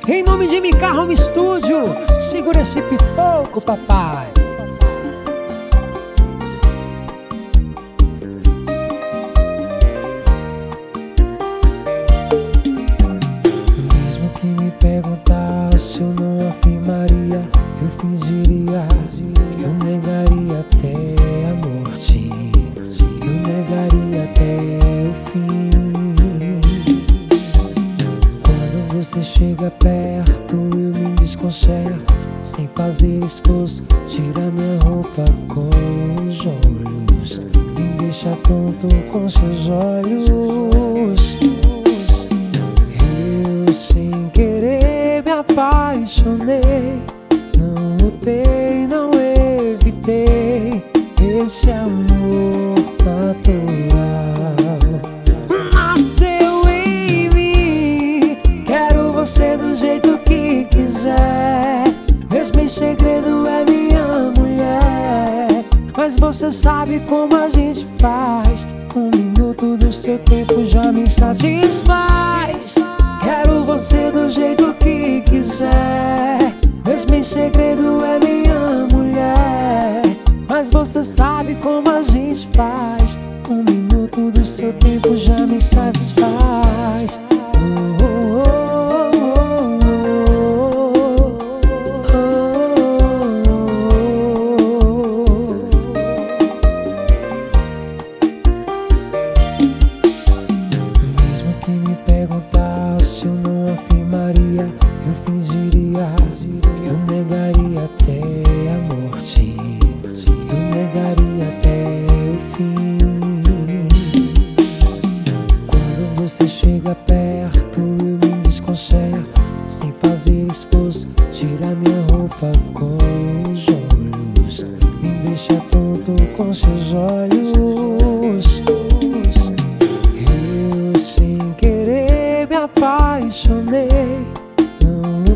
Em nome de MK Home Studio, segura esse pipoco, papai. Mesmo que me perguntasse, eu não afirmaria, eu fingiria, eu negaria até a morte, eu negaria até o fim. Quando você chega perto, eu me desconcerto, sem fazer esforço, tira minha roupa com os olhos, me deixa tonto com seus olhos. Eu sem querer me apaixonei, não lutei, não evitei esse amor natural. Nasceu em mim, quero você do jeito que quiser, mesmo em segredo é minha mulher. Mas você sabe como a gente faz, 1 minuto do seu tempo já me satisfaz. Quero você do jeito que quiser, mesmo em segredo é minha mulher. Mas você sabe como a gente faz, 1 minuto do seu tempo já me satisfaz. Mesmo que me perguntasse, eu não afirmaria, eu fingiria, eu negaria até a morte, eu negaria até o fim. Quando você chega perto, eu me desconcerto, sem fazer esforço, tira minha roupa com os olhos, me deixa tonto com seus olhos. Eu sem querer me apaixonei, não